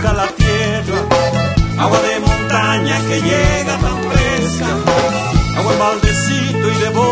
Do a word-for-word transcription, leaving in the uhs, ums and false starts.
moja la tierra, agua de montaña que llega